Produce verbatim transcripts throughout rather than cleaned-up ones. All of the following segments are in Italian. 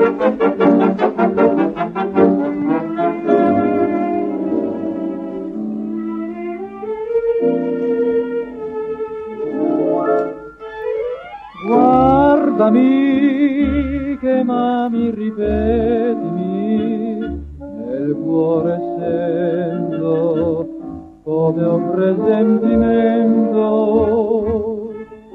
Guardami che m'ami, ripetimi, nel cuore sento come un presentimento.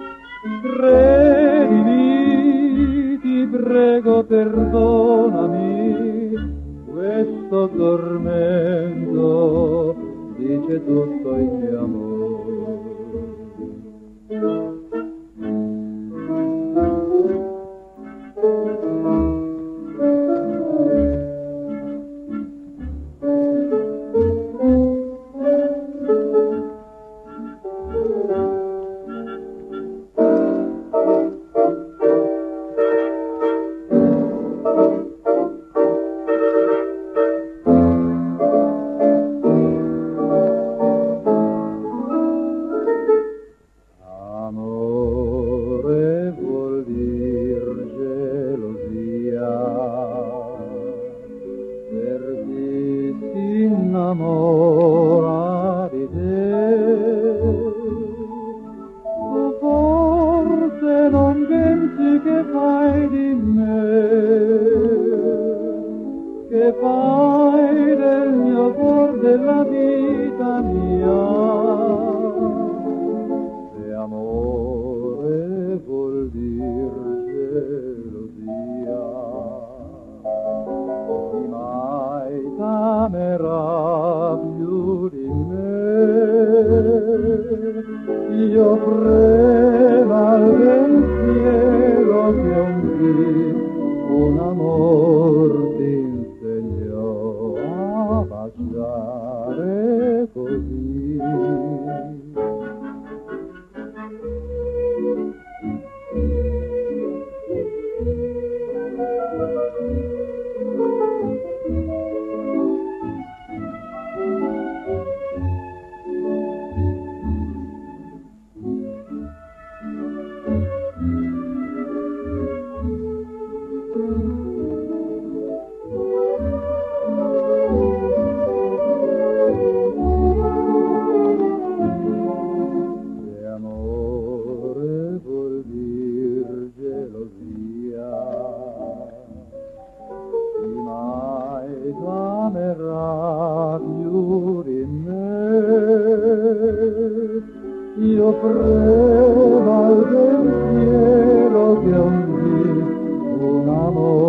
Credimi, ti prego, perdonami, questo tormento dice tutto il mio amore. Innamora di te, tu forse non pensi che fai di me, che fai del mio cuore, della vita mia. Se amore vuol dir gelosia, chi mai t'amerà più di me? Io prema al pensiero che un dì un amor ti insegnò a baciare così. Amerà più di me, io prema al pensiero che un dì un amore